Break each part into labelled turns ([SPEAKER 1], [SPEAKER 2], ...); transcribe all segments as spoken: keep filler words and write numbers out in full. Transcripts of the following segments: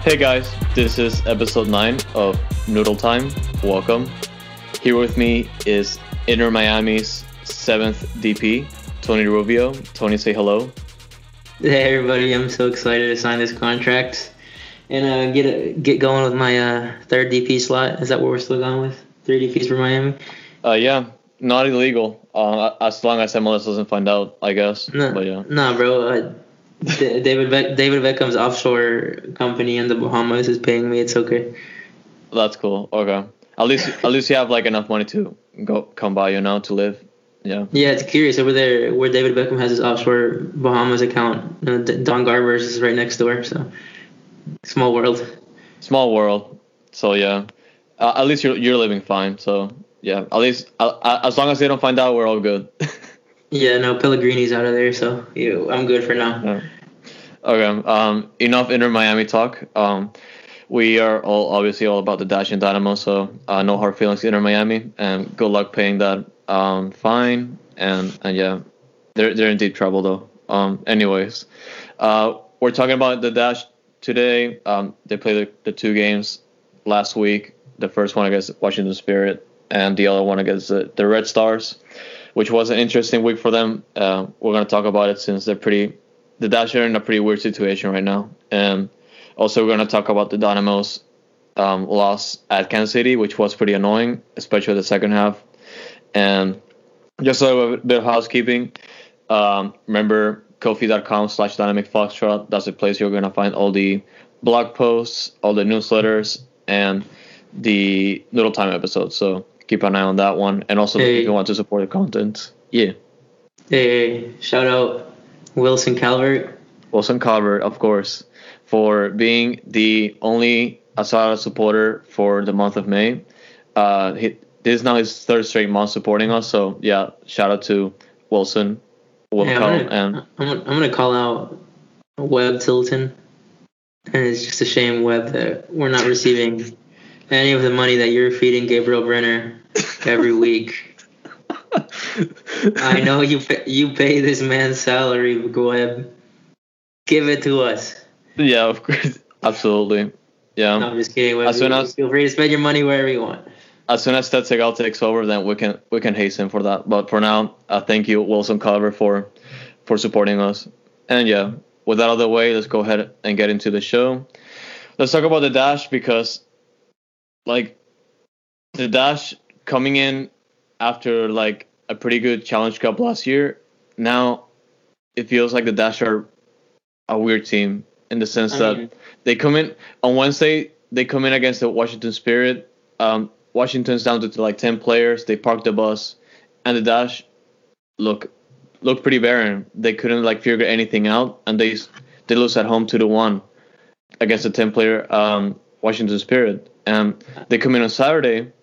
[SPEAKER 1] Hey guys, this is episode nine of Noodle Time. Welcome. Here with me is Inter Miami's seventh D P, Tony Rubio. Tony, say hello.
[SPEAKER 2] Hey everybody, I'm so excited to sign this contract and uh, get a, get going with my uh, third D P slot. Is that what we're still going with? Three D Ps for Miami?
[SPEAKER 1] Uh, yeah, not illegal. Uh, as long as M L S doesn't find out, I guess.
[SPEAKER 2] No,
[SPEAKER 1] but yeah.
[SPEAKER 2] no, bro. Uh, D- David Beck- David Beckham's offshore company in the Bahamas is paying me. It's okay.
[SPEAKER 1] That's cool. Okay. At least, at least you have like enough money to go come by, you know, to live. Yeah.
[SPEAKER 2] Yeah, it's curious over there where David Beckham has his offshore Bahamas account. Uh, D- Don Garber's is right next door. So small world.
[SPEAKER 1] Small world. So yeah. Uh, at least you're you're living fine. So yeah. At least uh, uh, as long as they don't find out, we're all good.
[SPEAKER 2] Yeah, no, Pellegrini's out of there, so yeah, I'm good for now.
[SPEAKER 1] Yeah. Okay. Um. Enough Inter Miami talk. Um. We are all obviously all about the Dash and Dynamo, so uh, no hard feelings to Inter Miami, and good luck paying that um fine. And and yeah, they're they're in deep trouble though. Um. Anyways, uh, we're talking about the Dash today. Um. They played the, the two games last week. The first one against Washington Spirit, and the other one against the, the Red Stars, which was an interesting week for them. Uh, we're going to talk about it since they're pretty, the Dash are in a pretty weird situation right now. And also we're going to talk about the Dynamo's um, loss at Kansas City, which was pretty annoying, especially the second half. And just a little bit of housekeeping. Um, remember, Ko-fi.com slash Dynamic Foxtrot. That's the place you're going to find all the blog posts, all the newsletters, and the Noodle Time episodes. So keep an eye on that one. And also,
[SPEAKER 2] Hey.
[SPEAKER 1] if you want to support the content, yeah.
[SPEAKER 2] Hey, shout out Wilson Calvert.
[SPEAKER 1] Wilson Calvert, of course, for being the only Asada supporter for the month of May. Uh, he, this is now his third straight month supporting us. So, yeah, shout out to Wilson. Welcome.
[SPEAKER 2] Hey, I'm, gonna,
[SPEAKER 1] and
[SPEAKER 2] I'm, gonna, I'm gonna call out Webb Tilton. And it's just a shame, Webb, that we're not receiving any of the money that you're feeding Gabriel Brenner every week. I know you pay, you pay this man's salary, Webb. Give it to us.
[SPEAKER 1] yeah, of course. Absolutely. Yeah.
[SPEAKER 2] No, I'm just kidding, Webb.
[SPEAKER 1] As soon as-
[SPEAKER 2] Feel free to spend your money wherever you want.
[SPEAKER 1] As soon as Ted Segal takes over, then we can we can hasten for that. But for now, uh, thank you, Wilson Calvert, for for supporting us. And yeah, with that out of the way, let's go ahead and get into the show. Let's talk about the Dash because, like, the Dash coming in after like a pretty good Challenge Cup last year, now it feels like the Dash are a weird team in the sense
[SPEAKER 2] I
[SPEAKER 1] that
[SPEAKER 2] mean-
[SPEAKER 1] they come in on Wednesday. They come in against the Washington Spirit. Um, Washington's down to like ten players. They parked the bus, and the Dash look look pretty barren. They couldn't like figure anything out, and they they lose at home two to one against the ten player um, Washington Spirit. And they come in on Saturday.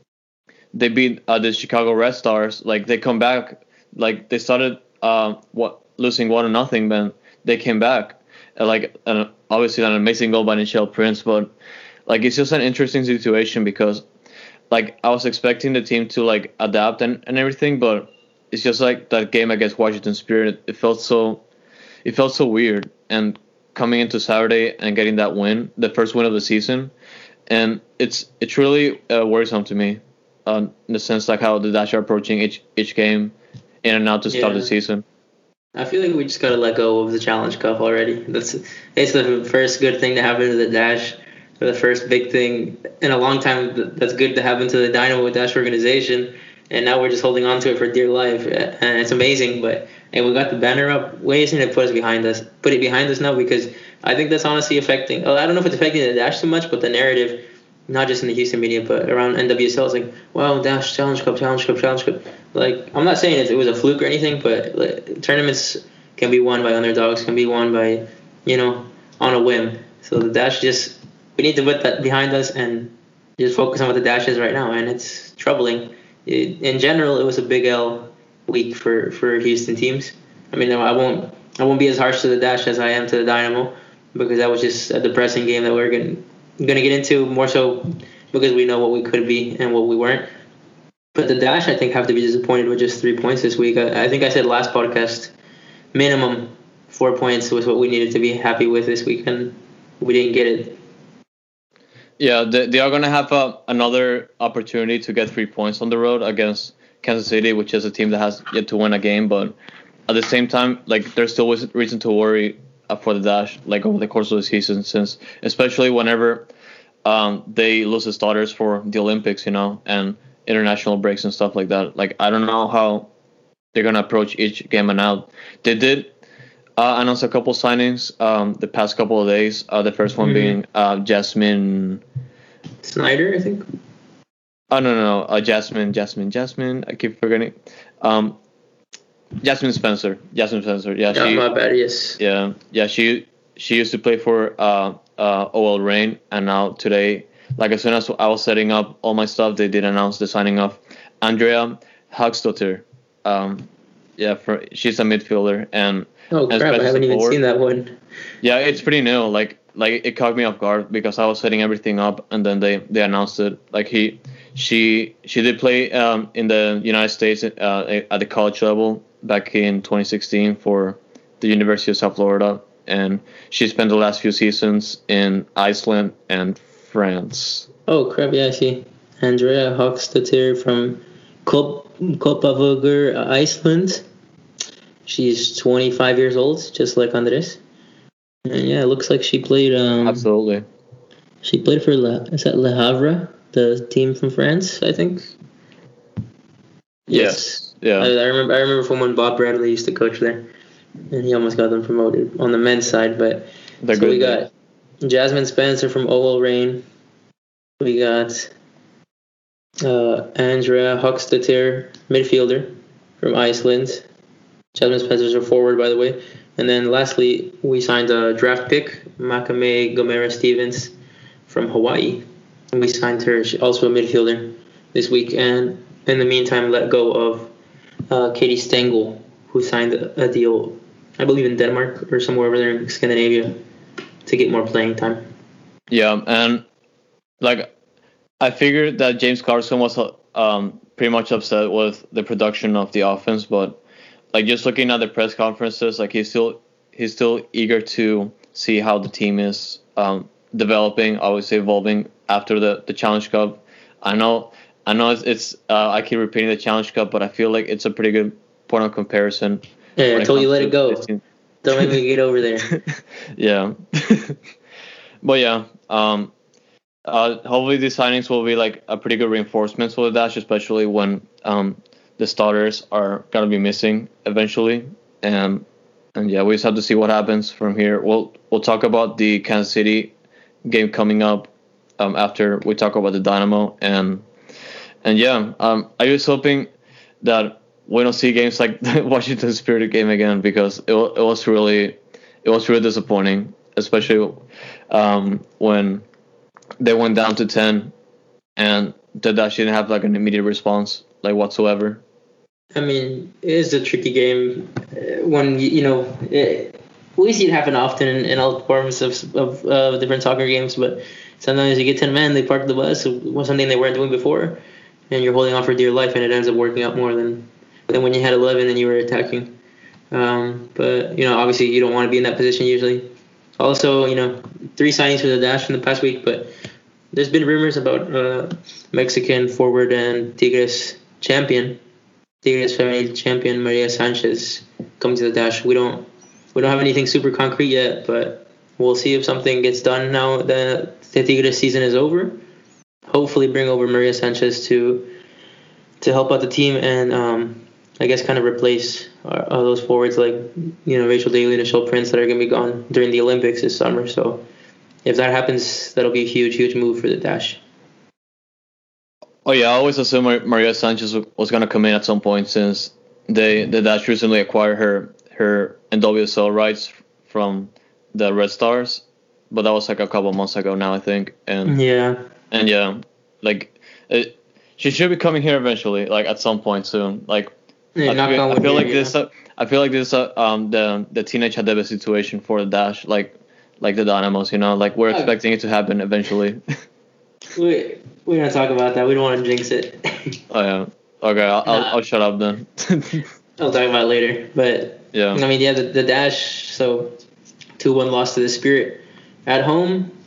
[SPEAKER 1] They beat uh, the Chicago Red Stars. Like they come back. Like they started uh, what losing one to nothing, then they came back. Uh, like uh, obviously an amazing goal by Nichelle Prince, but like it's just an interesting situation because like I was expecting the team to like adapt and, and everything, but it's just like that game against Washington Spirit. It felt so, it felt so weird. And coming into Saturday and getting that win, the first win of the season, and it's it's really uh, worrisome to me, uh, in the sense like how the Dash are approaching each each game in and out to start
[SPEAKER 2] Yeah.
[SPEAKER 1] the season.
[SPEAKER 2] I feel like we just gotta let go of the Challenge Cup already. That's it's the first good thing to happen to the Dash, or the first big thing in a long time that's good to happen to the Dynamo Dash organization. And now we're just holding on to it for dear life, and it's amazing. But and we got the banner up. Way soon to put us behind us, put it behind us now because I think that's honestly affecting. I don't know if it's affecting the Dash too much, but the narrative, not just in the Houston media, but around N W S L, it's like, wow, Dash Challenge Cup, Challenge Cup, Challenge Cup. Like, I'm not saying it, it was a fluke or anything, but like, tournaments can be won by underdogs, can be won by, you know, on a whim. So the Dash just, we need to put that behind us and just focus on what the Dash is right now, and it's troubling. It, in general, it was a big L week for, for Houston teams. I mean, I won't I won't be as harsh to the Dash as I am to the Dynamo because that was just a depressing game that we're going going to get into more so because we know what we could be and what we weren't. But the Dash, I think, have to be disappointed with just three points this week. I, I think I said last podcast, minimum four points was what we needed to be happy with this week, and we didn't get it.
[SPEAKER 1] Yeah, they, they are gonna have a, another opportunity to get three points on the road against Kansas City, which is a team that has yet to win a game. But at the same time, like there's still reason to worry uh, for the Dash, like over the course of the season, since especially whenever um, they lose the starters for the Olympics, you know, and international breaks and stuff like that. Like I don't know how they're gonna approach each game and out. They did uh, announce a couple signings um, the past couple of days. Uh, the first one mm-hmm. being uh, Jasmine
[SPEAKER 2] Snyder, I think.
[SPEAKER 1] Oh no no no, uh, Jasmine Jasmine Jasmine. I keep forgetting. Um, Jasmine Spencer. Jasmine Spencer. Yeah,
[SPEAKER 2] yeah
[SPEAKER 1] she.
[SPEAKER 2] My bad. Yes.
[SPEAKER 1] Yeah, yeah. She she used to play for uh uh O L Reign, and now today, like as soon as I was setting up all my stuff, they did announce the signing of Andrea Hagstottir. Um, yeah, for she's a midfielder and.
[SPEAKER 2] Oh
[SPEAKER 1] and
[SPEAKER 2] crap! I haven't even seen that one.
[SPEAKER 1] Yeah, it's pretty new. Like like it caught me off guard because I was setting everything up, and then they they announced it. Like he she she did play um in the United States uh, at the college level back in twenty sixteen for the University of South Florida, and she spent the last few seasons in Iceland and France.
[SPEAKER 2] Oh crap! Yeah, I see. Andrea Hagstottir from Kop- Kopavogur, Iceland. She's twenty-five years old, just like Andres. And yeah, it looks like she played. Um,
[SPEAKER 1] Absolutely.
[SPEAKER 2] She played for La, is that Le Havre, the team from France, I think.
[SPEAKER 1] Yes. Yeah.
[SPEAKER 2] I, I remember. I remember from when Bob Bradley used to coach there, and he almost got them promoted on the men's side. But
[SPEAKER 1] They're
[SPEAKER 2] so
[SPEAKER 1] good,
[SPEAKER 2] we got yeah. Jasmine Spencer from O L Reign. We got uh, Andrea Hagstottir, midfielder from Iceland. Jasmine Spencer's a forward, by the way. And then lastly, we signed a draft pick, Makame Gomera Stevens from Hawaii. And we signed her, she's also a midfielder, this week. And in the meantime, let go of uh, Katie Stengel, who signed a deal, I believe in Denmark or somewhere over there in Scandinavia, to get more playing time.
[SPEAKER 1] Yeah, and like I figured that James Clarkson was um, pretty much upset with the production of the offense, but like just looking at the press conferences, like he's still he's still eager to see how the team is um, developing, obviously evolving after the, the Challenge Cup. I know I know it's, it's uh, I keep repeating the Challenge Cup, but I feel like it's a pretty good point of comparison.
[SPEAKER 2] Yeah, I told you let it go. Don't let me get over there.
[SPEAKER 1] Yeah, but yeah, um, uh, hopefully these signings will be like a pretty good reinforcement for the Dash, especially when um, the starters are gonna be missing eventually, and and yeah, we just have to see what happens from here. We'll we'll talk about the Kansas City game coming up um, after we talk about the Dynamo, and and yeah, um, I was hoping that we don't see games like the Washington Spirit game again, because it it was really it was really disappointing, especially um, when they went down to ten and the Dash didn't have like an immediate response like whatsoever.
[SPEAKER 2] I mean, it is a tricky game when, you know, it, we see it happen often in, in all forms of, of uh, different soccer games, but sometimes you get ten men, they park the bus, it was something they weren't doing before, and you're holding on for dear life, and it ends up working out more than, than when you had eleven and you were attacking. Um, but, you know, obviously you don't want to be in that position usually. Also, you know, three signings for the Dash in the past week, but there's been rumors about uh, Mexican forward and Tigres champion, Tigres femenil champion Maria Sanchez coming to the Dash. We don't we don't have anything super concrete yet, but we'll see if something gets done now that the Tigres season is over. Hopefully, bring over Maria Sanchez to to help out the team and um, I guess kind of replace our, all those forwards like, you know, Rachel Daly and Michelle Prince that are going to be gone during the Olympics this summer. So if that happens, that'll be a huge, huge move for the Dash.
[SPEAKER 1] Oh yeah, I always assumed Maria Sanchez was going to come in at some point, since they the Dash recently acquired her her N W S L rights from the Red Stars, but that was like a couple months ago now, I think. And
[SPEAKER 2] yeah,
[SPEAKER 1] and yeah, like it, she should be coming here eventually, like at some point soon. Like
[SPEAKER 2] yeah,
[SPEAKER 1] I, feel, I feel
[SPEAKER 2] here,
[SPEAKER 1] like
[SPEAKER 2] yeah.
[SPEAKER 1] this, uh, I feel like this, uh, um, the the teenage Hadebe situation for the Dash, like like the Dynamos, you know, like we're oh. expecting it to happen eventually.
[SPEAKER 2] we we don't talk about that. We don't want to jinx it.
[SPEAKER 1] Oh yeah. Okay, I'll, nah. I'll I'll shut up then.
[SPEAKER 2] I'll talk about it later. But
[SPEAKER 1] yeah,
[SPEAKER 2] I mean, yeah, the, the Dash. So two one loss to the Spirit at home.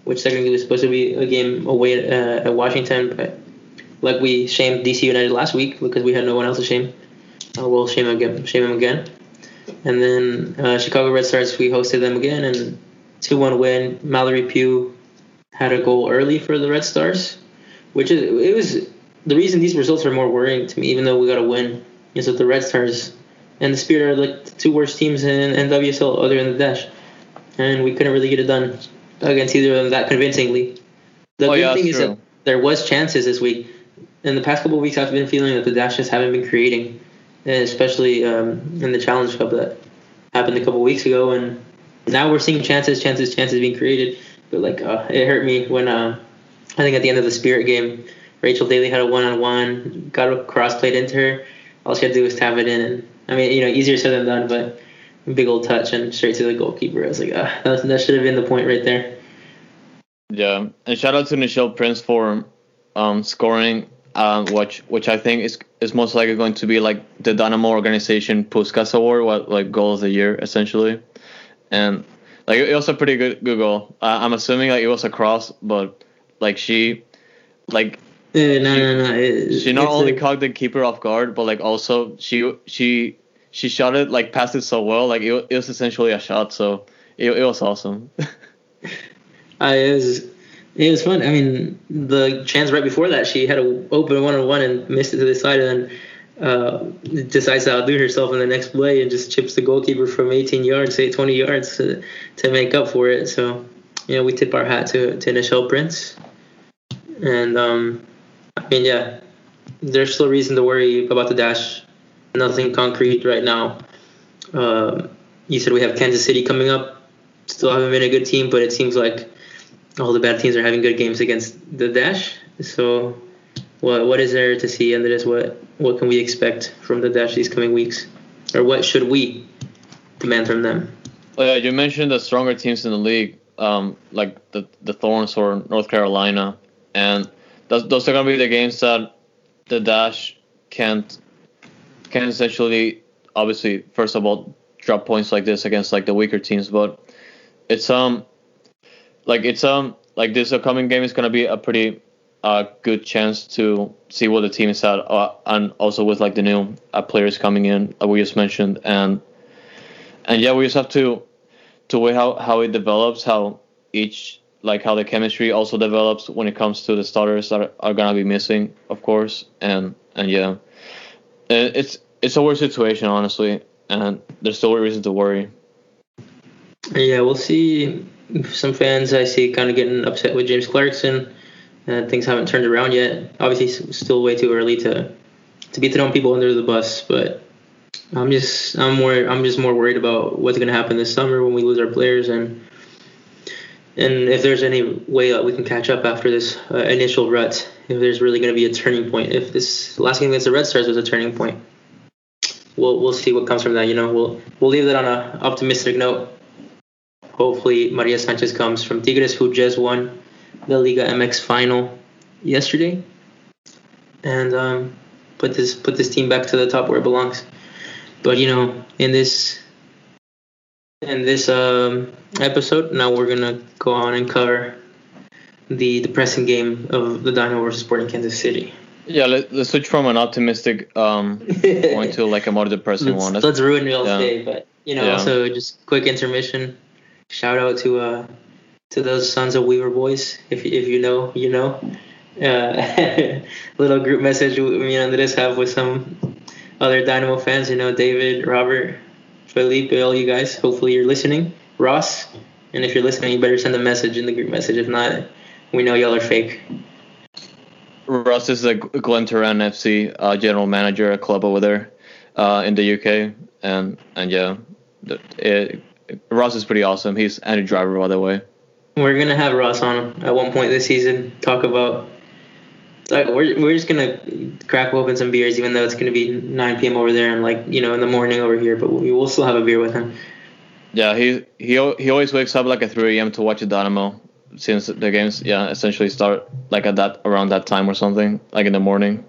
[SPEAKER 2] which technically was supposed to be a game away at, uh, at Washington, but like we shamed D C United last week because we had no one else to shame. Uh, we'll shame them again. Shame them again. And then uh, Chicago Red Stars, we hosted them again, and two one win. Mallory Pugh had a goal early for the Red Stars, which is it was the reason these results are more worrying to me, even though we got a win, is that the Red Stars and the Spirit are like the two worst teams in, in W S L other than the Dash, and we couldn't really get it done against either of them that convincingly. The
[SPEAKER 1] oh,
[SPEAKER 2] good
[SPEAKER 1] yeah,
[SPEAKER 2] thing is
[SPEAKER 1] true.
[SPEAKER 2] that there was chances this week. In the past couple of weeks, I've been feeling that the Dash just haven't been creating, especially um, in the Challenge Cup that happened a couple of weeks ago, and now we're seeing chances, chances, chances being created. But like, uh, it hurt me when uh, I think at the end of the Spirit game, Rachel Daly had a one-on-one, got a cross played into her. All she had to do was tap it in, and I mean, you know, easier said than done, but a big old touch and straight to the goalkeeper. I was like, ah, that, that should have been the point right there.
[SPEAKER 1] Yeah, and shout out to Nichelle Prince for um, scoring, um, which which I think is is most likely going to be like the Dynamo organization Puskas Award, what like goal of the year essentially, and like it was a pretty good good goal. Uh, I'm assuming like it was a cross, but like she, like
[SPEAKER 2] Uh, no,
[SPEAKER 1] she,
[SPEAKER 2] no, no. It,
[SPEAKER 1] she not
[SPEAKER 2] it's
[SPEAKER 1] only
[SPEAKER 2] a-
[SPEAKER 1] caught the keeper off guard, but like also she she she shot it like passed it so well, like it, it was essentially a shot. So it it was awesome.
[SPEAKER 2] I, it was it was fun. I mean, the chance right before that, she had an open one-on-one and missed it to the side, and then uh, decides to outdo herself in the next play and just chips the goalkeeper from eighteen yards, say twenty yards, to, to make up for it. So, you know, we tip our hat to to Nichelle Prince, and um, I mean, yeah, there's still reason to worry about the Dash. Nothing concrete right now. Um, you said we have Kansas City coming up. Still haven't been a good team, but it seems like all the bad teams are having good games against the Dash. So, what what is there to see under this? What what can we expect from the Dash these coming weeks, or what should we demand from them?
[SPEAKER 1] Oh, yeah, you mentioned the stronger teams in the league, um, like the the Thorns or North Carolina, and those, those are going to be the games that the Dash can't can essentially, obviously, first of all, drop points like this against like the weaker teams, but it's um like it's um like this upcoming game is going to be a pretty uh good chance to see what the team is at, uh, and also with like the new uh, players coming in, like we just mentioned, and and yeah, we just have to to wait how how it develops, how each like how the chemistry also develops when it comes to the starters that are, are gonna be missing, of course, and and yeah, it, it's it's a weird situation honestly, and there's still a reason to worry.
[SPEAKER 2] Yeah, we'll see. Some fans I see kind of getting upset with James Clarkson. Uh, things haven't turned around yet. Obviously, it's still way too early to to be throwing people under the bus. But I'm just I'm more I'm just more worried about what's going to happen this summer when we lose our players, and and if there's any way that we can catch up after this uh, initial rut. If there's really going to be a turning point. If this last game against the Red Stars was a turning point, we'll we'll see what comes from that. You know, we'll we'll leave that on a optimistic note. Hopefully, Maria Sanchez comes from Tigres, who just won the Liga M X final yesterday, and um, put this put this team back to the top where it belongs. But you know, in this in this um, episode, now we're gonna go on and cover the depressing game of the Dynamo versus Sporting Kansas City.
[SPEAKER 1] Yeah, let, let's switch from an optimistic um point to like a more depressing
[SPEAKER 2] let's,
[SPEAKER 1] one. Let's,
[SPEAKER 2] let's ruin y'all's
[SPEAKER 1] yeah.
[SPEAKER 2] day, but you know,
[SPEAKER 1] Yeah.
[SPEAKER 2] also just quick intermission. Shout out to uh to those Sons of Weaver boys. If if you know, you know. Uh, little group message me and Andres have with some other Dynamo fans. You know, David, Robert, Felipe, all you guys. Hopefully you're listening. Ross, and if you're listening, you better send a message in the group message. If not, we know y'all are fake.
[SPEAKER 1] Russ is like Glen Turan F C uh, general manager, a club over there uh, in the U K, and and yeah, it, it, Ross is pretty awesome. He's Andy Driver, by the way.
[SPEAKER 2] We're gonna have Ross on at one point this season. Talk about. Like, we're we're just gonna crack open some beers, even though it's gonna be nine p.m. over there and like you know in the morning over here. But we will still have a beer with him.
[SPEAKER 1] Yeah, he he he always wakes up like at three a.m. to watch the Dynamo, since the games yeah essentially start like at that around that time or something, like in the morning.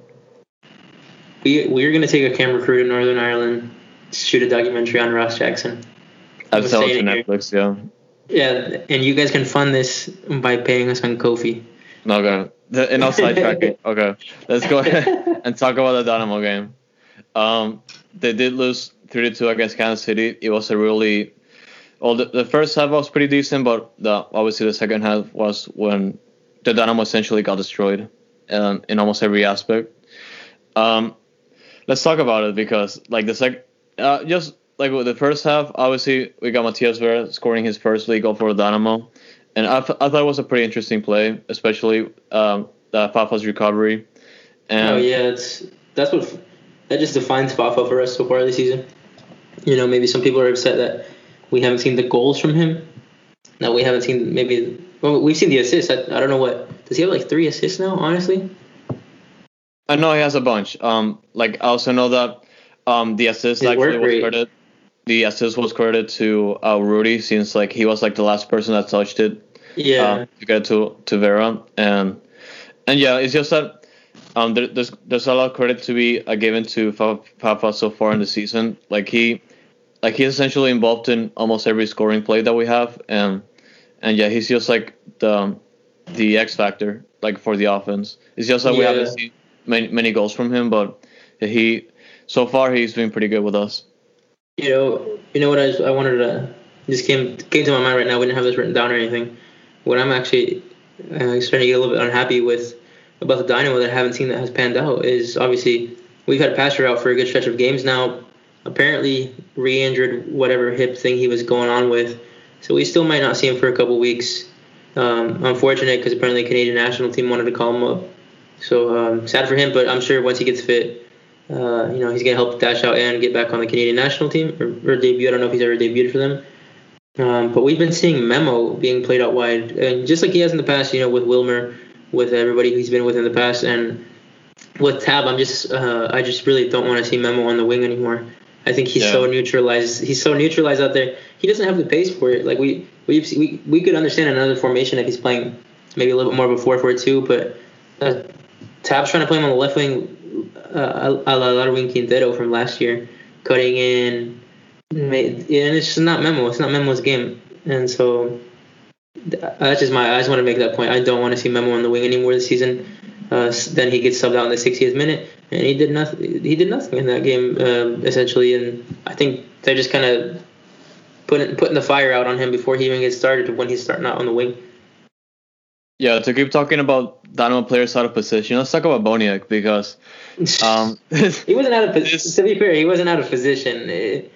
[SPEAKER 2] We we're gonna take a camera crew to Northern Ireland, shoot a documentary on Ross Jackson.
[SPEAKER 1] I've
[SPEAKER 2] I'm
[SPEAKER 1] sell it to
[SPEAKER 2] saying it here.
[SPEAKER 1] Netflix, yeah.
[SPEAKER 2] Yeah, and you guys can fund this by paying us on Kofi.
[SPEAKER 1] Okay. The, enough sidetracking. Okay. Let's go ahead and talk about the Dynamo game. Um, they did lose three to two against Kansas City. It was a really well. The, the first half was pretty decent, but the, obviously the second half was when the Dynamo essentially got destroyed, um, in almost every aspect. Um, let's talk about it because like the sec, uh, just like with the first half, obviously we got Matias Vera scoring his first league goal for the Dynamo, and I, th- I thought it was a pretty interesting play, especially um, the Fafa's recovery. And
[SPEAKER 2] Oh yeah, it's that's what that just defines Fafa for us so far this season. You know, maybe some people are upset that we haven't seen the goals from him. That we haven't seen maybe. Well, we've seen the assists. I, I don't know what does he have like three assists now? Honestly,
[SPEAKER 1] I know he has a bunch. Um, like I also know that um, the assist
[SPEAKER 2] his
[SPEAKER 1] actually
[SPEAKER 2] work
[SPEAKER 1] was
[SPEAKER 2] rate.
[SPEAKER 1] credited. The assist was credited to uh, Rudy, since like he was like the last person that touched it.
[SPEAKER 2] Yeah.
[SPEAKER 1] Um, to get to to Vera, and and yeah, it's just that um, there, there's there's a lot of credit to be uh, given to Fa- Fafa so far in the season. Like he, like he's essentially involved in almost every scoring play that we have, and and yeah, he's just like the the X factor like for the offense. It's just that we
[SPEAKER 2] Yeah.
[SPEAKER 1] haven't seen many many goals from him, but he so far he's been pretty good with us.
[SPEAKER 2] You know, you know what I, I wanted to just came came to my mind right now. We didn't have this written down or anything. What I'm actually uh, starting to get a little bit unhappy with about the Dynamo that I haven't seen that has panned out is obviously we've had Pastor out for a good stretch of games now. Apparently re-injured whatever hip thing he was going on with, so we still might not see him for a couple weeks. Um, unfortunate because apparently the Canadian national team wanted to call him up. So um, sad for him, but I'm sure once he gets fit, uh, you know, he's gonna help dash out and get back on the Canadian national team or, or debut. I don't know if he's ever debuted for them. Um, but we've been seeing Memo being played out wide, and just like he has in the past, you know, with Wilmer, with everybody he's been with in the past, and with Tab, I'm just, uh, I just really don't want to see Memo on the wing anymore. I think he's
[SPEAKER 1] Yeah.
[SPEAKER 2] so neutralized. He's so neutralized out there. He doesn't have the pace for it. Like we, we, we, we could understand another formation if he's playing maybe a little bit more of a four four two, but uh, Tab's trying to play him on the left wing, uh, a la Larwin Quintero from last year, cutting in. And it's just not Memo. It's not Memo's game, and so that's just my. I just want to make that point. I don't want to see Memo on the wing anymore this season. Uh, then he gets subbed out in the sixtieth minute, and he did nothing. He did nothing in that game uh, essentially, and I think they're just kind of putting putting the fire out on him before he even gets started when he's starting out on the wing.
[SPEAKER 1] Yeah, to keep talking about Dynamo players out of position, let's talk about Boniek because um,
[SPEAKER 2] he wasn't out of position. To be fair, he wasn't out of position. It,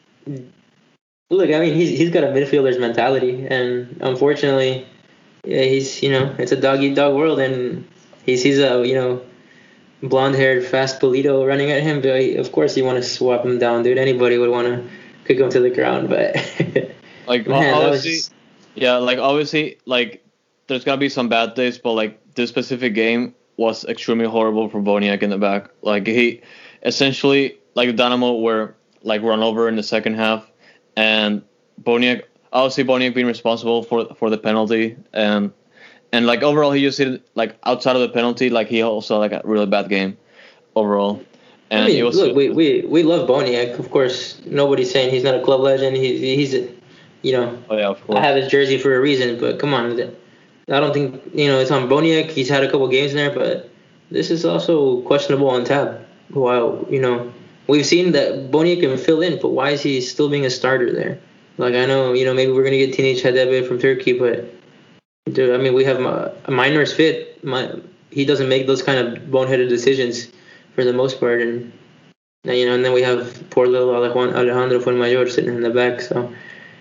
[SPEAKER 2] Look, I mean, he's he's got a midfielder's mentality, and unfortunately, yeah, he's you know it's a dog eat dog world, and he sees a you know blonde haired fast Polito running at him, but he, of course you want to swap him down, dude. Anybody would want to kick him to the ground, but
[SPEAKER 1] like
[SPEAKER 2] man,
[SPEAKER 1] obviously,
[SPEAKER 2] just...
[SPEAKER 1] yeah, like obviously, like there's gonna be some bad days, but like this specific game was extremely horrible for Boniek in the back. Like he essentially like Dynamo were like run over in the second half, and Boniek obviously Boniek being responsible for for the penalty, and and like overall he just did like outside of the penalty, like he also like a really bad game overall. And
[SPEAKER 2] I mean,
[SPEAKER 1] it was
[SPEAKER 2] look, we, we, we love Boniek. Of course, nobody's saying he's not a club legend. He's he's a, you know,
[SPEAKER 1] oh yeah, of course.
[SPEAKER 2] I have his jersey for a reason. But come on, I don't think you know it's on Boniek. He's had a couple games in there, but this is also questionable on Tab. While you know we've seen that Boniek can fill in, but why is he still being a starter there? Like I know you know maybe we're gonna get Teenage Hadebe from Turkey, but dude, I mean we have a Minor's fit. My, he doesn't make those kind of boneheaded decisions for the most part, and you know, and then we have poor little Alejandro Fuenmayor sitting in the back. So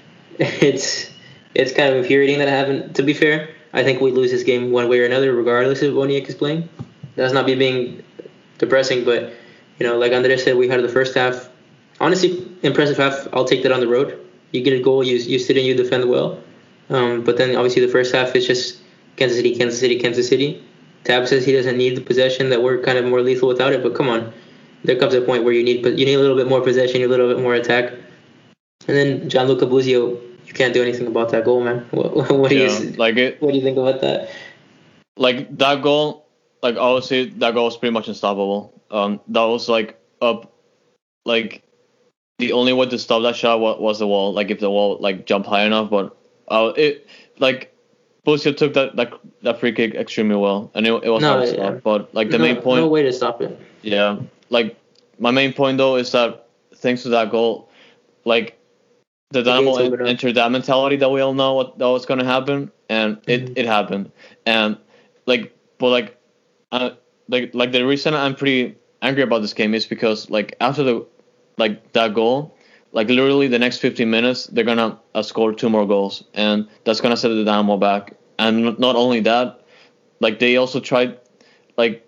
[SPEAKER 2] it's it's kind of infuriating that it happened. To be fair, I think we lose this game one way or another, regardless of Boniek is playing. That's not me being depressing, but you know, like Andres said, we had the first half. Honestly, impressive half. I'll take that on the road. You get a goal, you you sit and you defend well. Um, but then obviously the first half is just Kansas City, Kansas City, Kansas City. Tab says he doesn't need the possession, that we're kind of more lethal without it. But come on, there comes a point where you need you need a little bit more possession, a little bit more attack. And then Gianluca Buzio, you can't do anything about that goal, man. What, what do
[SPEAKER 1] yeah,
[SPEAKER 2] you
[SPEAKER 1] like it,
[SPEAKER 2] what do you think about that?
[SPEAKER 1] Like that goal, like obviously that goal was pretty much unstoppable. Um, that was like up, like the only way to stop that shot was, was the wall. Like if the wall like jumped high enough, but Oh, it like Busio took that, that that free kick extremely well, and it, it was
[SPEAKER 2] No,
[SPEAKER 1] hard to
[SPEAKER 2] yeah.
[SPEAKER 1] stop. But like the
[SPEAKER 2] No,
[SPEAKER 1] main point,
[SPEAKER 2] no way to stop it.
[SPEAKER 1] yeah, like my main point though is that thanks to that goal, like the
[SPEAKER 2] The gates
[SPEAKER 1] Dynamo
[SPEAKER 2] open up.
[SPEAKER 1] entered that mentality that we all know what that was gonna happen, and it,
[SPEAKER 2] Mhm.
[SPEAKER 1] it happened. And like, but like, uh, like like the reason I'm pretty angry about this game is because like after the like that goal, like literally the next fifteen minutes they're gonna uh, score two more goals, and that's gonna set the Dynamo back. And n- not only that, like they also tried, like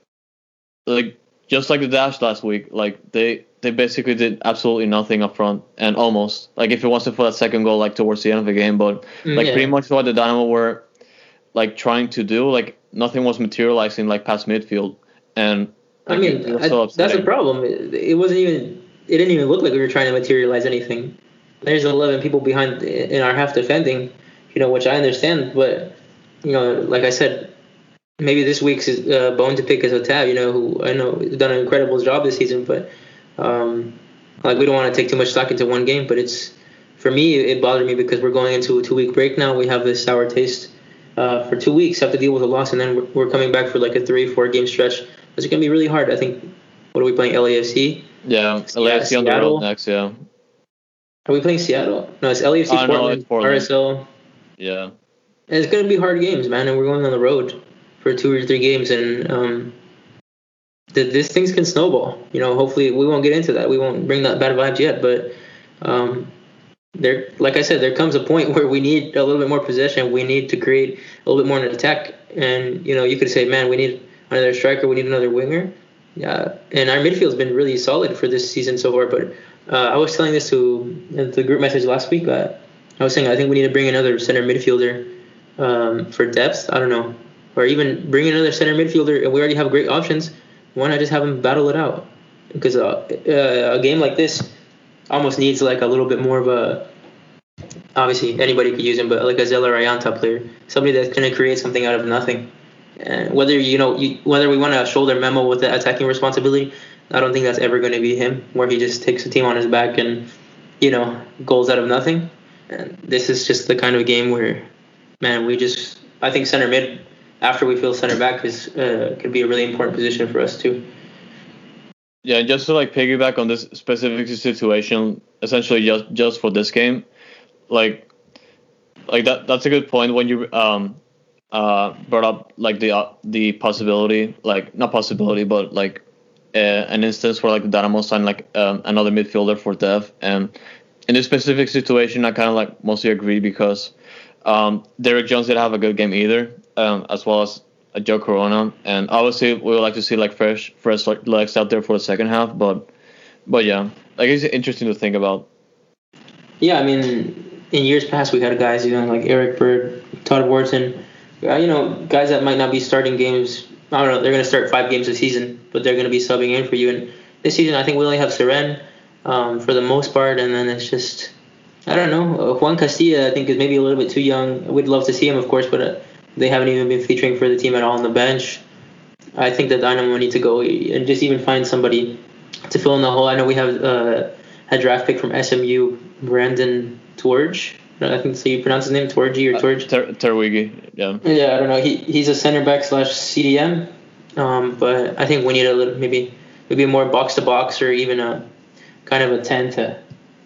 [SPEAKER 1] like just like the Dash last week, like they they basically did absolutely nothing up front, and almost like if it wasn't for that second goal, like towards the end of the game, but
[SPEAKER 2] Mm,
[SPEAKER 1] like
[SPEAKER 2] yeah.
[SPEAKER 1] pretty much what the Dynamo were like trying to do, like nothing was materializing like past midfield, and
[SPEAKER 2] I
[SPEAKER 1] like
[SPEAKER 2] mean,
[SPEAKER 1] it, it was
[SPEAKER 2] I,
[SPEAKER 1] so
[SPEAKER 2] that's a
[SPEAKER 1] upsetting.
[SPEAKER 2] problem. It, it wasn't even. It didn't even look like we were trying to materialize anything. There's eleven people behind in our half defending, you know, which I understand. But you know, like I said, maybe this week's uh, bone to pick is Otab. You know, who I know has done an incredible job this season. But um, like we don't want to take too much stock into one game. But it's for me, it bothered me because we're going into a two week break now. We have this sour taste uh, for two weeks. Have to deal with a loss, and then we're, we're coming back for like a three, four game stretch. It's gonna be really hard. I think. What are we playing? L A F C.
[SPEAKER 1] Yeah,
[SPEAKER 2] Yeah,
[SPEAKER 1] L A F C on the road
[SPEAKER 2] Seattle.
[SPEAKER 1] next. Yeah.
[SPEAKER 2] Are we playing Seattle? No, it's L A F C,
[SPEAKER 1] Oh no, it's
[SPEAKER 2] Portland,
[SPEAKER 1] Portland.
[SPEAKER 2] R S L.
[SPEAKER 1] Yeah.
[SPEAKER 2] And it's going to be hard games, man. And we're going on the road for two or three games. And um, th- this things can snowball. You know, hopefully we won't get into that. We won't bring that bad vibes yet. But um, there, like I said, there comes a point where we need a little bit more possession. We need to create a little bit more in attack. And, you know, you could say, man, we need another striker. We need another winger. Yeah. And our midfield's been really solid for this season so far. But uh, I was telling this to the group message last week. Uh, I was saying I think we need to bring another center midfielder um, for depth. I don't know, or even bring another center midfielder. And we already have great options. Why not just have them battle it out? Because uh, uh, a game like this almost needs like a little bit more of a. Obviously, anybody could use him, but like a Zeller Ayanta player, somebody that's going to create something out of nothing. And whether you know you, whether we want to shoulder Memo with the attacking responsibility, I don't think that's ever going to be him, where he just takes the team on his back and you know goals out of nothing. And this is just the kind of game where, man, we just I think center mid after we feel center back is uh, could be a really important position for us too.
[SPEAKER 1] Yeah, just to like piggyback on this specific situation, essentially just just for this game, like like that that's a good point when you um uh brought up like the uh, the possibility, like not possibility, but like uh, an instance where like the Dynamo signed like um, another midfielder for depth, and in this specific situation, I kind of like mostly agree because um Derek Jones didn't have a good game either, um as well as uh, Joe Corona, and obviously we would like to see like fresh fresh like, legs out there for the second half, but but yeah, like it's interesting to think about.
[SPEAKER 2] Yeah, I mean, in years past we had guys, you know, like Eric Bird, Todd Wharton, uh, you know, guys that might not be starting games. I don't know. They're going to start five games a season, but they're going to be subbing in for you. And this season, I think we only have Seren um, for the most part, and then it's just I don't know. Uh, Juan Castilla, I think, is maybe a little bit too young. We'd love to see him, of course, but uh, they haven't even been featuring for the team at all on the bench. I think that Dynamo need to go and just even find somebody to fill in the hole. I know we have uh, a draft pick from S M U, Brandon Twerge. I think so you pronounce his name, Twergy or Twerge.
[SPEAKER 1] Uh, Ter- Terwigi, yeah.
[SPEAKER 2] Yeah, I don't know. He he's a center back slash C D M, um, but I think we need a little maybe maybe more box to box or even a kind of a ten to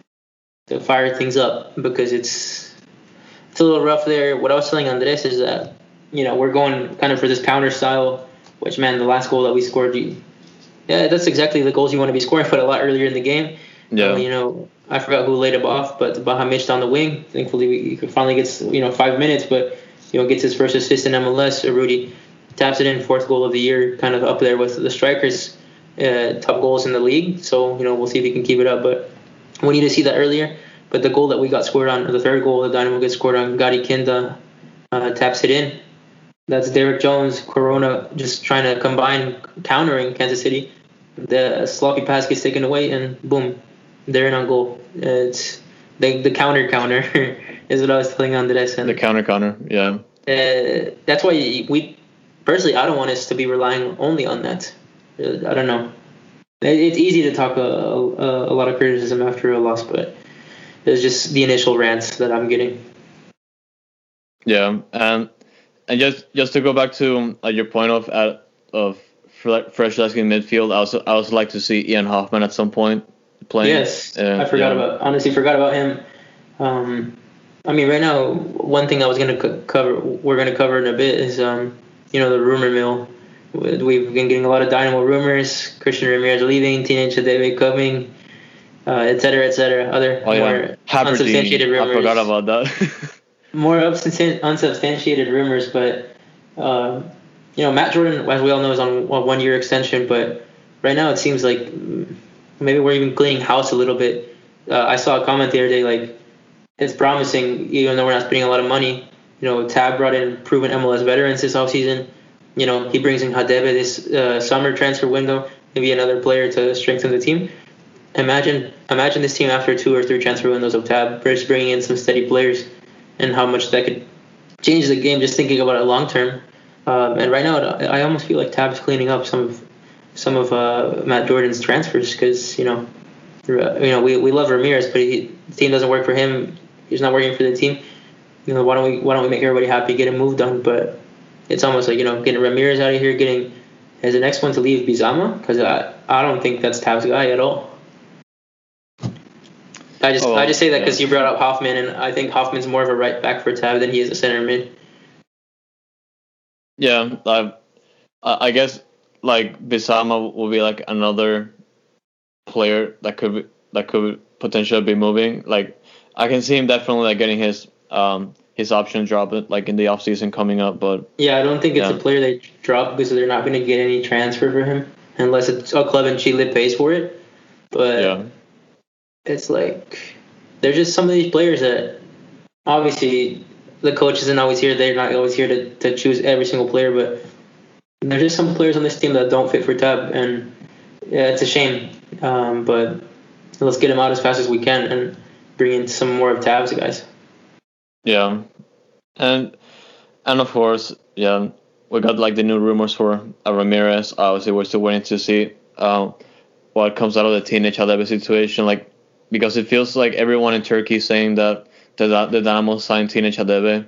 [SPEAKER 2] to fire things up because it's it's a little rough there. What I was telling Andres is that you know we're going kind of for this counter style, which man, the last goal that we scored, you, yeah, that's exactly the goals you want to be scoring, but a lot earlier in the game.
[SPEAKER 1] Yeah.
[SPEAKER 2] Uh, you know, I forgot who laid it off, but Bahamic on the wing. Thankfully, we, he finally gets you know five minutes, but you know gets his first assist in M L S. Rudy taps it in, fourth goal of the year, kind of up there with the strikers' uh, top goals in the league. So you know we'll see if he can keep it up, but we need to see that earlier. But the goal that we got scored on, the third goal the Dynamo gets scored on, Gadi Kinda uh, taps it in. That's Derek Jones, Corona just trying to combine countering Kansas City. The sloppy pass gets taken away, and boom, they're in on goal. It's the the counter counter is what I was telling Andres. And
[SPEAKER 1] The counter counter, yeah.
[SPEAKER 2] uh, that's why we personally, I don't want us to be relying only on that. Uh, I don't know. It, it's easy to talk a, a, a lot of criticism after a loss, but it's just the initial rants that I'm getting.
[SPEAKER 1] Yeah, and and just just to go back to uh, your point of uh, of Fre- fresh legs in midfield, I also I also like to see Ian Hoffman at some point playing.
[SPEAKER 2] Yes,
[SPEAKER 1] Uh,
[SPEAKER 2] I forgot
[SPEAKER 1] yeah.
[SPEAKER 2] about honestly forgot about him. Um, I mean, right now, one thing I was gonna co- cover, we're gonna cover in a bit is um, you know, the rumor mill. We've been getting a lot of Dynamo rumors. Christian Ramirez leaving, Teenage Hadebe coming, uh, et cetera, et cetera. Other
[SPEAKER 1] Oh yeah,
[SPEAKER 2] more unsubstantiated
[SPEAKER 1] Aberdeen. I forgot
[SPEAKER 2] rumors.
[SPEAKER 1] about that.
[SPEAKER 2] More unsubstan- unsubstantiated rumors, but uh, you know, Matt Jordan, as we all know, is on a one-year extension. But right now, it seems like mm, maybe we're even cleaning house a little bit. Uh, I saw a comment the other day like it's promising, even though we're not spending a lot of money. You know, Tab brought in proven M L S veterans this offseason. You know, he brings in Hadebe this uh, summer transfer window, maybe another player to strengthen the team. Imagine, imagine this team after two or three transfer windows of Tab, just bringing in some steady players, and how much that could change the game. Just thinking about it long term. Um, and right now, I almost feel like Tab's cleaning up some of some of uh, Matt Jordan's transfers because you know, you know, we, we love Ramirez, but he, the team doesn't work for him. He's not working for the team. You know, why don't we why don't we make everybody happy, get a move done? But it's almost like you know, getting Ramirez out of here, getting as the next one to leave Bizama because I I don't think that's Tab's guy at all. I just
[SPEAKER 1] Oh,
[SPEAKER 2] I just say that
[SPEAKER 1] yeah.
[SPEAKER 2] because you brought up Hoffman, and I think Hoffman's more of a right back for Tab than he is a center mid.
[SPEAKER 1] Yeah, I I guess like Bisama will be like another player that could be, that could potentially be moving. Like I can see him definitely like getting his um his option drop like in the off season coming up, but
[SPEAKER 2] Yeah, I don't think it's
[SPEAKER 1] yeah.
[SPEAKER 2] a player they drop because they're not going to get any transfer for him unless it's a club in Chile pays for it. But
[SPEAKER 1] Yeah.
[SPEAKER 2] it's like there's just some of these players that obviously the coach isn't always here. They're not always here to, to choose every single player, but there's just some players on this team that don't fit for Tab, and yeah, it's a shame. Um, but let's get them out as fast as we can and bring in some more of Tab's guys.
[SPEAKER 1] Yeah. And and of course, yeah, we got like the new rumors for uh, Ramirez. Obviously, we're still waiting to see uh, what comes out of the Teenage Hadebe situation. Like because it feels like everyone in Turkey is saying that the the Dynamo signed Teenage Hadebe,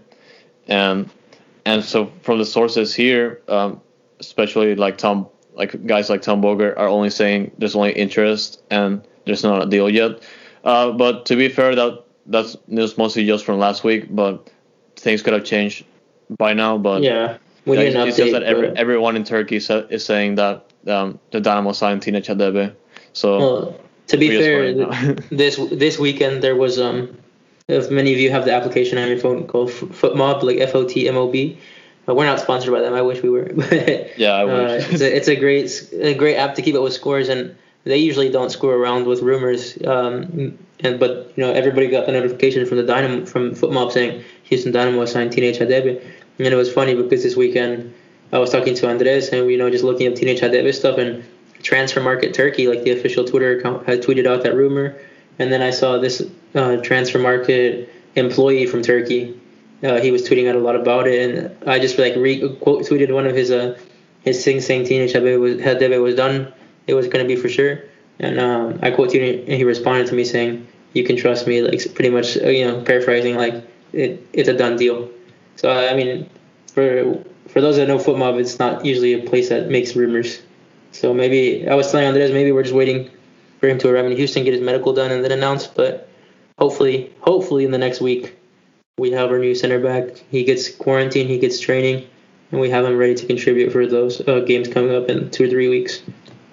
[SPEAKER 1] and and so from the sources here, um, especially like Tom, like guys like Tom Bogert are only saying there's only interest and there's not a deal yet. Uh, but to be fair, that that's news mostly just from last week, but things could have changed by now. But
[SPEAKER 2] Yeah, we
[SPEAKER 1] yeah,
[SPEAKER 2] need
[SPEAKER 1] it's,
[SPEAKER 2] an
[SPEAKER 1] it's just
[SPEAKER 2] update.
[SPEAKER 1] that every,
[SPEAKER 2] But,
[SPEAKER 1] everyone in Turkey sa- is saying that um, the Dynamo signed Teenage Hadebe. So
[SPEAKER 2] well, to be
[SPEAKER 1] we're just
[SPEAKER 2] fair,
[SPEAKER 1] waiting
[SPEAKER 2] th-
[SPEAKER 1] now.
[SPEAKER 2] this this weekend there was um, if many of you have the application on your phone called F- FootMob, like F O T M O B. Uh, we're not sponsored by them. I wish we were. But
[SPEAKER 1] Yeah, I
[SPEAKER 2] uh,
[SPEAKER 1] wish.
[SPEAKER 2] it's a it's a great a great app to keep up with scores, and they usually don't screw around with rumors. Um, and but you know everybody got the notification from the Dynamo from FootMob saying Houston Dynamo signed Teenage Hadebe, and it was funny because this weekend I was talking to Andres and we you know just looking up Teenage Hadebe stuff and Transfer Market Turkey, like the official Twitter account, had tweeted out that rumor, and then I saw this uh, Transfer Market employee from Turkey. Uh, he was tweeting out a lot about it, and I just like re- quote tweeted one of his uh his things saying Teenage Hadebe was Hadebe was done. It was going to be for sure, and um, I quote tweeted and he responded to me saying, "You can trust me," like pretty much uh, you know paraphrasing like it it's a done deal. So I mean, for for those that know FootMob, it's not usually a place that makes rumors. So maybe I was telling Andres maybe we're just waiting for him to arrive in Houston, get his medical done, and then announce. But hopefully, hopefully in the next week we have our new center back. He gets quarantine, he gets training, and we have him ready to contribute for those uh, games coming up in two or three weeks.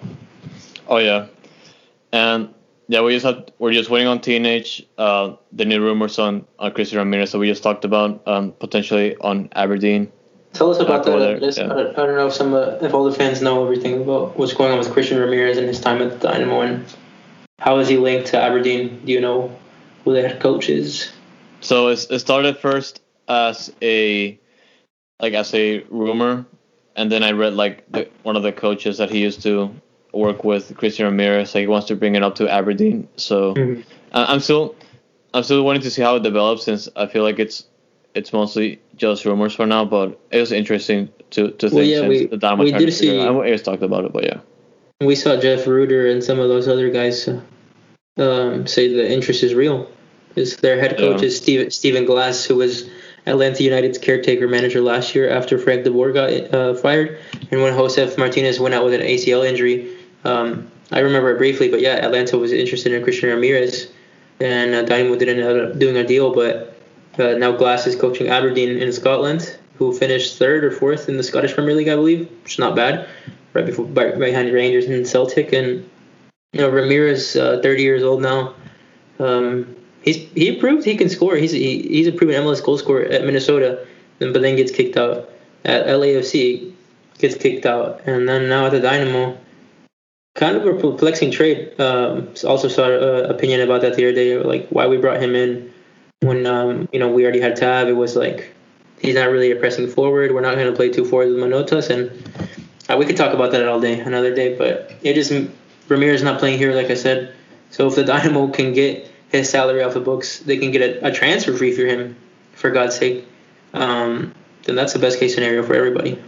[SPEAKER 1] Oh yeah, and yeah, we just have we're just waiting on Teenage. Uh, the new rumors on on Christian Ramirez that we just talked about, um, potentially on Aberdeen.
[SPEAKER 2] Tell us about
[SPEAKER 1] Go
[SPEAKER 2] that.
[SPEAKER 1] there,
[SPEAKER 2] Andres.
[SPEAKER 1] yeah.
[SPEAKER 2] I, don't, I don't know if some uh, if all the fans know everything about what's going on with Christian Ramirez and his time at the Dynamo, and how is he linked to Aberdeen? Do you know who the head coach is?
[SPEAKER 1] So it's, it started first as a like as a rumor, and then I read like the, one of the coaches that he used to work with, Christian Ramirez, like he wants to bring it up to Aberdeen. So
[SPEAKER 2] Mm-hmm.
[SPEAKER 1] I, I'm still I'm still waiting to see how it develops, since I feel like it's it's mostly just rumors for now. But it was interesting to to think
[SPEAKER 2] Well, yeah,
[SPEAKER 1] since
[SPEAKER 2] we
[SPEAKER 1] the Dynamo
[SPEAKER 2] we
[SPEAKER 1] tried to
[SPEAKER 2] did
[SPEAKER 1] figure it
[SPEAKER 2] see.
[SPEAKER 1] out. I just talked about it, but yeah.
[SPEAKER 2] We saw Jeff Ruder and some of those other guys uh, um, say the interest is real. Is their head coach
[SPEAKER 1] Yeah.
[SPEAKER 2] is Steve, Stephen Glass, who was Atlanta United's caretaker manager last year after Frank de Boer got uh, fired, and when Josef Martinez went out with an A C L injury. Um, I remember it briefly, but yeah, Atlanta was interested in Christian Ramirez, and uh, Dynamo didn't end up doing a deal, but uh, now Glass is coaching Aberdeen in Scotland, who finished third or fourth in the Scottish Premier League, I believe, which is not bad, right before right behind Rangers and Celtic. And you know, Ramirez, uh, thirty years old now, um, he's he proved he can score. He's he, he's a proven M L S goal scorer at Minnesota, but then gets kicked out at L A F C, gets kicked out, and then now at the Dynamo. Kind of a perplexing trade. Um, also saw an opinion about that the other day, like why we brought him in when um, you know we already had Tab. It was like he's not really a pressing forward. We're not going to play two forwards with Manotas, and uh, we could talk about that all day, another day. But it is Ramirez not playing here, like I said. So if the Dynamo can get his salary off the books, they can get a, a transfer fee for him, for God's sake. Um, then that's the best case scenario for everybody.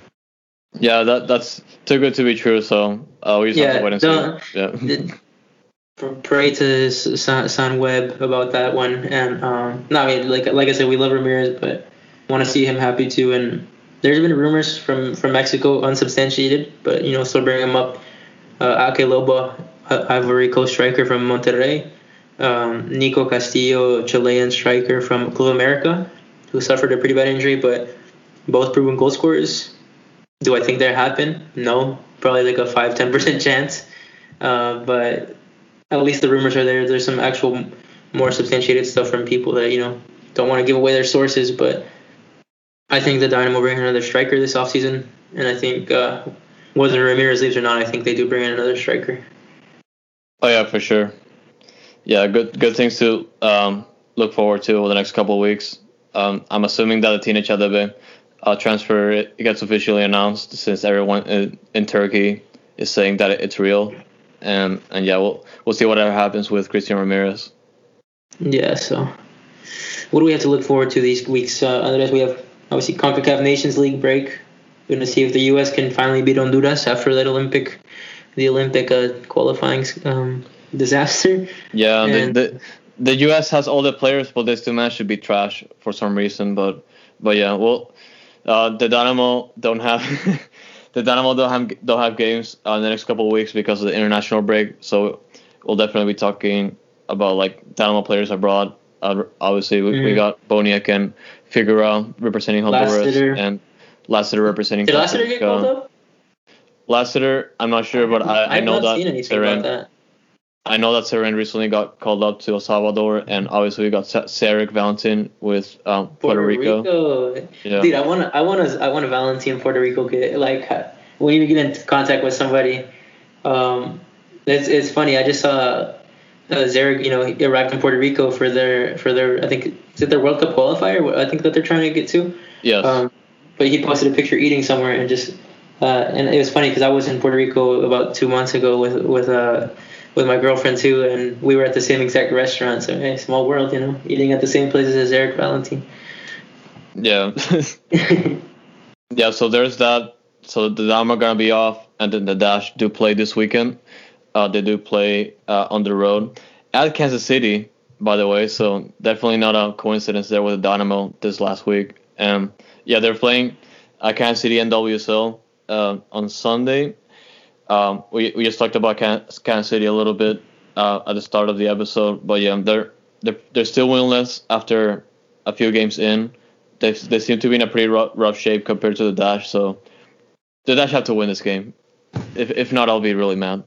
[SPEAKER 1] Yeah, that that's too good to be true. So uh, we just
[SPEAKER 2] yeah,
[SPEAKER 1] have to wait and see.
[SPEAKER 2] Yeah. Pray to Sunweb about that one. And um, no, I mean, like like I said, we love Ramirez, but want to see him happy too. And there's been rumors from, from Mexico, unsubstantiated, but you know, still bring him up. Uh, Ake Loba, Ivory Coast striker from Monterrey. Um, Nico Castillo, Chilean striker from Club America, who suffered a pretty bad injury, but both proven goal scorers. Do I think that happen? No, probably like a five to ten percent chance. Uh, but at least the rumors are there. There's some actual more substantiated stuff from people that, you know, don't want to give away their sources. But I think the Dynamo bring in another striker this offseason. And I think uh, whether Ramirez leaves or not, I think they do bring in another striker.
[SPEAKER 1] Oh, yeah, for sure. Yeah, good good things to um, look forward to over the next couple of weeks. Um, I'm assuming that the Tina Chadebe Uh, transfer it gets officially announced, since everyone in, in Turkey is saying that it's real, and and yeah, we'll we'll see whatever happens with Christian Ramirez.
[SPEAKER 2] Yeah. So, what do we have to look forward to these weeks? Uh, Andres, we have obviously CONCACAF Nations League break. We're gonna see if the U S can finally beat Honduras after that Olympic, the Olympic uh, qualifying um, disaster.
[SPEAKER 1] Yeah,
[SPEAKER 2] and
[SPEAKER 1] the, the the U S has all the players, but they still managed to be trash for some reason. But but yeah, well. Uh, the Dynamo don't have the Dynamo don't have don't have games uh, in the next couple of weeks because of the international break. So we'll definitely be talking about like Dynamo players abroad. Uh, obviously, we, mm. we got Boniek and Figueroa representing Honduras,
[SPEAKER 2] Lassiter.
[SPEAKER 1] and Lassiter representing.
[SPEAKER 2] Did Lassiter get called up?
[SPEAKER 1] Lassiter, I'm not sure, but I, I, I know
[SPEAKER 2] not
[SPEAKER 1] that.
[SPEAKER 2] Seen anything about that.
[SPEAKER 1] I know that Seren recently got called up to El Salvador, and obviously we got Cedric Valentin with um, Puerto,
[SPEAKER 2] Puerto
[SPEAKER 1] Rico.
[SPEAKER 2] Rico. Yeah. Dude, I want to, I want to, I want a Valentin Puerto Rico kid. Like, when you get in contact with somebody, um, it's it's funny. I just saw uh, Zarek, you know, he arrived in Puerto Rico for their for their I think is it their World Cup qualifier? I think that they're trying to get to.
[SPEAKER 1] Yes.
[SPEAKER 2] Um, but he posted a picture eating somewhere, and just uh, and it was funny because I was in Puerto Rico about two months ago with with uh. with my girlfriend too, and we were at the same exact restaurant. So hey, small world, you know, eating at the same places as Eric Valentin.
[SPEAKER 1] Yeah. Yeah. So there's that. So the Dynamo are gonna be off, and then the Dash do play this weekend. Uh, they do play uh, on the road at Kansas City, by the way. So definitely not a coincidence there with the Dynamo this last week. And yeah, they're playing uh, Kansas City N W S L uh, on Sunday. Um, we we just talked about Kansas City a little bit uh, at the start of the episode, but yeah, they're they're they're still winless after a few games in. They they seem to be in a pretty rough, rough shape compared to the Dash, so the Dash have to win this game. If if not, I'll be really mad.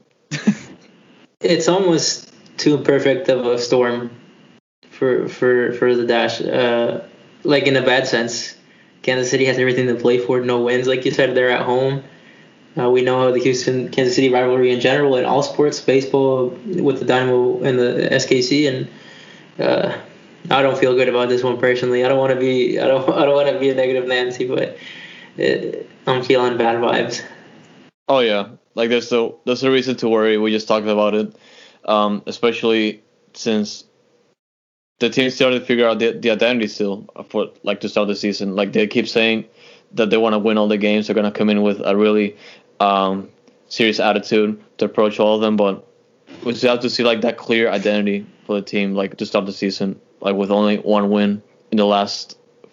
[SPEAKER 2] It's almost too perfect of a storm for for for the Dash, uh, like in a bad sense. Kansas City has everything to play for, no wins, like you said. They're at home. Uh, we know the Houston Kansas City rivalry in general in all sports, baseball with the Dynamo and the S K C, and uh, I don't feel good about this one personally. I don't want to be I don't I don't want to be a negative Nancy, but it, I'm feeling bad vibes.
[SPEAKER 1] Oh yeah, like there's no there's no reason to worry. We just talked about it, um, especially since the team started to figure out the, the identity still for like to start the season. Like they keep saying that they want to win all the games. They're gonna come in with a really um, serious attitude to approach all of them, but we still have to see like that clear identity for the team, like to start the season, like with only one win in the last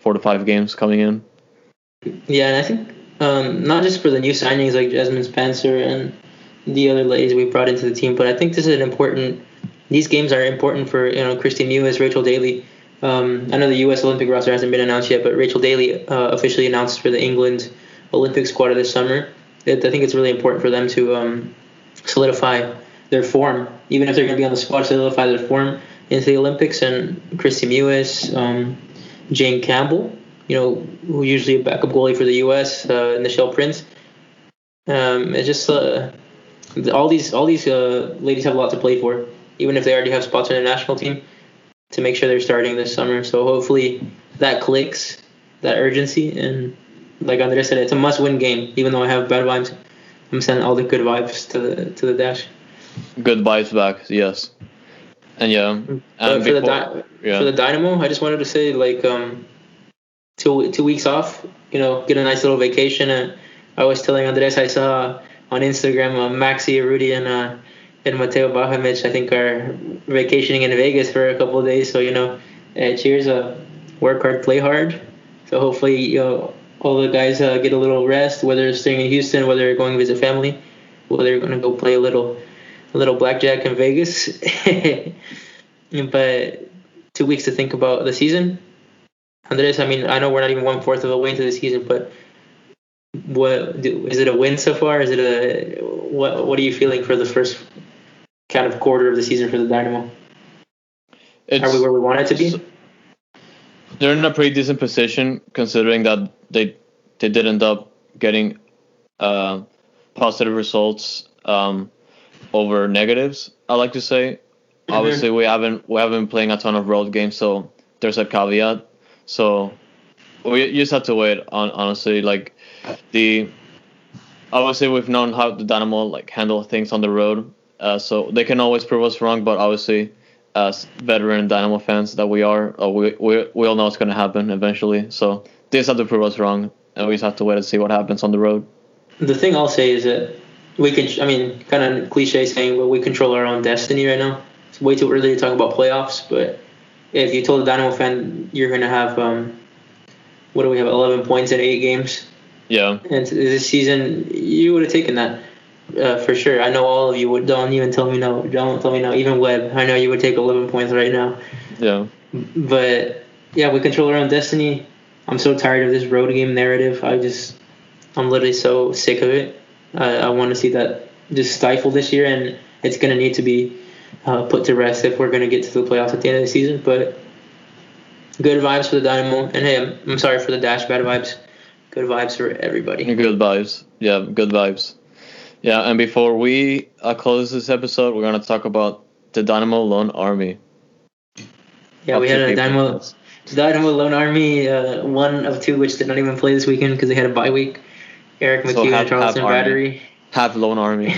[SPEAKER 1] four to five games coming in.
[SPEAKER 2] Yeah, and I think um, not just for the new signings like Jasmine Spencer and the other ladies we brought into the team, but I think this is an important. These games are important for you know Christy Mewis, Rachel Daly. Um, I know the U S Olympic roster hasn't been announced yet, but Rachel Daly uh, officially announced for the England Olympic squad this summer. It, I think it's really important for them to um, solidify their form, even if they're going to be on the squad, solidify their form into the Olympics. And Christy Mewis, um, Jane Campbell, you know, who usually a backup goalie for the U S, uh, Nichelle Prince. Um, it's just uh, all these all these uh, ladies have a lot to play for, even if they already have spots in the national team, to make sure they're starting this summer. So hopefully that clicks, that urgency, and like Andres said, it's a must-win game. Even though I have bad vibes, I'm sending all the good vibes to the to the Dash.
[SPEAKER 1] Good vibes back, yes. And yeah, and
[SPEAKER 2] for,
[SPEAKER 1] before,
[SPEAKER 2] the Di-
[SPEAKER 1] yeah.
[SPEAKER 2] for the Dynamo, I just wanted to say like um, two two weeks off. You know, get a nice little vacation. And I was telling Andres I saw on Instagram uh, Maxi, Rudy, and uh, and Mateo Bahamic, I think, are vacationing in Vegas for a couple of days. So, you know, uh, cheers. Uh, work hard, play hard. So hopefully, you know, all the guys uh, get a little rest, whether they're staying in Houston, whether they're going to visit family, whether they're going to go play a little a little blackjack in Vegas. But two weeks to think about the season. Andres, I mean, I know we're not even one-fourth of a way into the season, but what do, is it a win so far? Is it a what? What are you feeling for the first kind of quarter of the season for the Dynamo?
[SPEAKER 1] It's,
[SPEAKER 2] are we where we want it to be?
[SPEAKER 1] They're in a pretty decent position considering that they they did end up getting uh, positive results um, over negatives. I like to say. Mm-hmm. Obviously, we haven't we haven't been playing a ton of road games, so there's a caveat. So we just have to wait. On honestly, like the obviously we've known how the Dynamo like handle things on the road. Uh, so they can always prove us wrong, but obviously, as veteran Dynamo fans that we are, uh, we, we we all know it's going to happen eventually. So they just have to prove us wrong, and we just have to wait and see what happens on the road.
[SPEAKER 2] The thing I'll say is that we can, I mean, kind of cliche saying, but we control our own destiny right now. It's way too early to talk about playoffs, but if you told a Dynamo fan you're going to have, um, what do we have, eleven points in eight games?
[SPEAKER 1] Yeah.
[SPEAKER 2] And this season, you would have taken that. Uh, for sure. I know all of you would. Don't even tell me no. Don't tell me no. Even Webb, I know you would take eleven points right now.
[SPEAKER 1] Yeah.
[SPEAKER 2] But yeah, we control our own destiny. I'm so tired of this road game narrative. I just, I'm literally so sick of it. Uh, I want to see that just stifled this year, and it's going to need to be uh, put to rest if we're going to get to the playoffs at the end of the season. But good vibes for the Dynamo. And hey, I'm, I'm sorry for the Dash, bad vibes. Good vibes for everybody.
[SPEAKER 1] Good vibes. Yeah, good vibes. Yeah, and before we uh, close this episode, we're going to talk about the Dynamo Lone Army.
[SPEAKER 2] Yeah, we had a Dynamo, Dynamo Lone Army, uh, one of two, which did not even play this weekend because they had a bye week. Eric McEwen so and Charleston Battery.
[SPEAKER 1] Half Lone Army.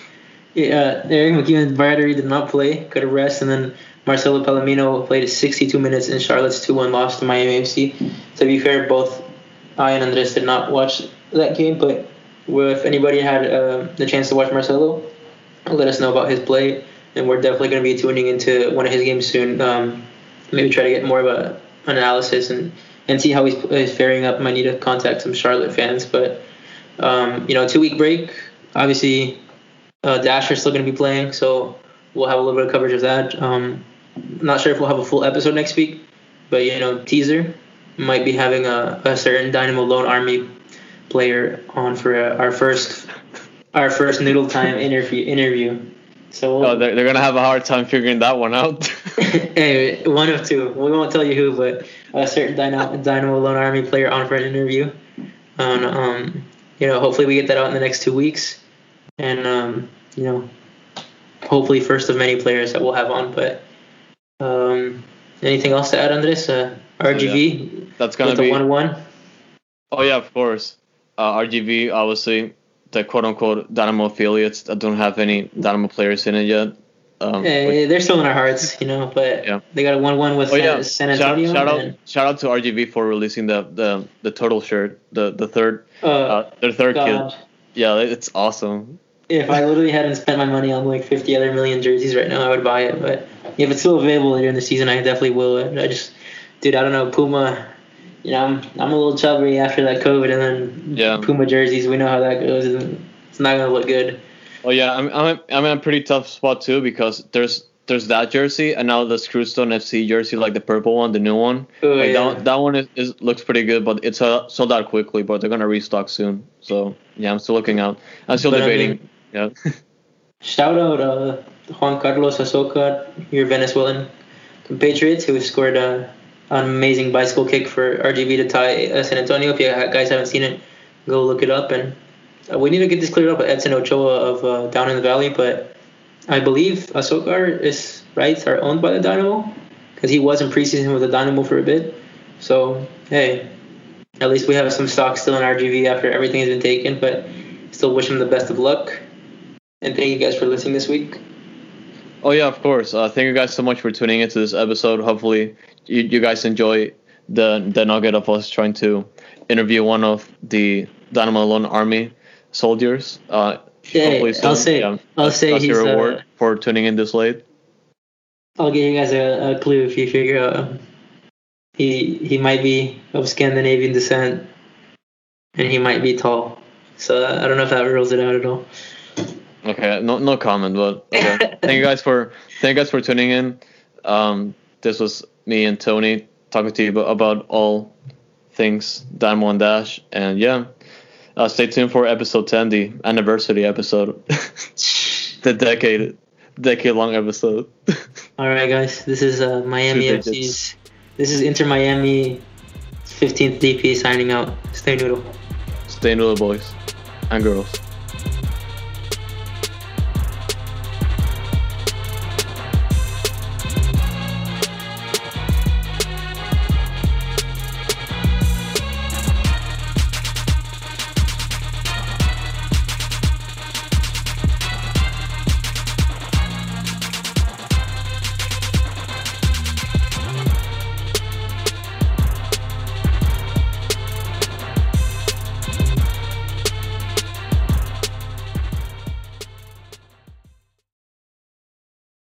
[SPEAKER 2] Yeah, Eric McEwen Battery did not play, could have rest, and then Marcelo Palomino played sixty-two minutes in Charlotte's two one loss to Miami F C. To be fair, both I and Andres did not watch that game, but well, if anybody had uh, the chance to watch Marcelo, let us know about his play, and we're definitely going to be tuning into one of his games soon. Um, maybe try to get more of a analysis and, and see how he's, he's faring up. Might need to contact some Charlotte fans, but um, you know, two week break. Obviously, uh, Dasher's still going to be playing, so we'll have a little bit of coverage of that. Um, not sure if we'll have a full episode next week, but you know, teaser might be having a, a certain Dynamo Lone Army player on for uh, our first our first Noodle Time interview interview. So we'll,
[SPEAKER 1] oh, they're, they're gonna have a hard time figuring that one out.
[SPEAKER 2] Anyway, one of two. We won't tell you who, but a certain Dynamo, Dynamo Lone Army player on for an interview. And um, you know, hopefully we get that out in the next two weeks, and um, you know, hopefully first of many players that we'll have on. But um, anything else to add on this? Uh, R G V.
[SPEAKER 1] Oh, yeah. That's gonna
[SPEAKER 2] with
[SPEAKER 1] be
[SPEAKER 2] the one one.
[SPEAKER 1] Oh yeah, of course. Uh, R G V, obviously, the quote-unquote Dynamo affiliates that don't have any Dynamo players in it yet. Um,
[SPEAKER 2] yeah,
[SPEAKER 1] which,
[SPEAKER 2] they're still in our hearts, you know. But yeah. They got a one-one with
[SPEAKER 1] oh,
[SPEAKER 2] San,
[SPEAKER 1] yeah.
[SPEAKER 2] San Antonio.
[SPEAKER 1] Shout, shout
[SPEAKER 2] and,
[SPEAKER 1] out, shout out to R G V for releasing the the, the turtle shirt, the the third,
[SPEAKER 2] uh,
[SPEAKER 1] uh, their third
[SPEAKER 2] God.
[SPEAKER 1] kid. Yeah, it's awesome.
[SPEAKER 2] If I literally hadn't spent my money on like fifty other million jerseys right now, I would buy it. But if it's still available later in the season, I definitely will. I just, dude, I don't know, Puma. you know, I'm, I'm a little chubby after that COVID, and then
[SPEAKER 1] Yeah.
[SPEAKER 2] Puma jerseys. We know how that goes. And it's not gonna look good.
[SPEAKER 1] Oh yeah, I'm I'm I'm in a pretty tough spot too because there's there's that jersey and now the Screwstone F C jersey, like the purple one, the new one.
[SPEAKER 2] Oh,
[SPEAKER 1] like
[SPEAKER 2] yeah.
[SPEAKER 1] that one, that one is, is looks pretty good, but it's uh, sold out quickly. But they're gonna restock soon. So yeah, I'm still looking out. I'm still
[SPEAKER 2] But, I
[SPEAKER 1] debating.
[SPEAKER 2] mean,
[SPEAKER 1] yeah.
[SPEAKER 2] Shout out uh, Juan Carlos Azoka, your Venezuelan compatriots, who scored uh, an amazing bicycle kick for R G B to tie uh, San Antonio. If you guys haven't seen it, go look it up. And uh, we need to get this cleared up with Edson Ochoa of uh, Down in the Valley. But I believe Azoka is rights are owned by the Dynamo because he was in preseason with the Dynamo for a bit. So hey, at least we have some stock still in R G V after everything has been taken. But still wish him the best of luck. And thank you guys for listening this week.
[SPEAKER 1] Oh yeah, of course. Uh, thank you guys so much for tuning into this episode. Hopefully, you, you guys enjoy the the nugget of us trying to interview one of the Dynamo Alone Army soldiers. Uh,
[SPEAKER 2] Yeah,
[SPEAKER 1] hopefully soon.
[SPEAKER 2] I'll say,
[SPEAKER 1] yeah,
[SPEAKER 2] I'll
[SPEAKER 1] that's,
[SPEAKER 2] say
[SPEAKER 1] that's
[SPEAKER 2] he's.
[SPEAKER 1] your reward
[SPEAKER 2] Uh,
[SPEAKER 1] for tuning in this late.
[SPEAKER 2] I'll give you guys a, a clue if you figure out. Um, he he might be of Scandinavian descent, and he might be tall. So uh, I don't know if that rules it out at all.
[SPEAKER 1] Okay, no no comment, but okay. thank you guys for thank you guys for tuning in. Um, this was me and Tony talking to you about, about all things Dynamo and Dash, and yeah, uh, stay tuned for episode ten, the anniversary episode, the decade decade long episode.
[SPEAKER 2] All right, guys. This is uh, Miami
[SPEAKER 1] Two
[SPEAKER 2] F C's.
[SPEAKER 1] digits.
[SPEAKER 2] This is Inter Miami fifteenth D P signing out. Stay noodle.
[SPEAKER 1] Stay noodle, boys and girls.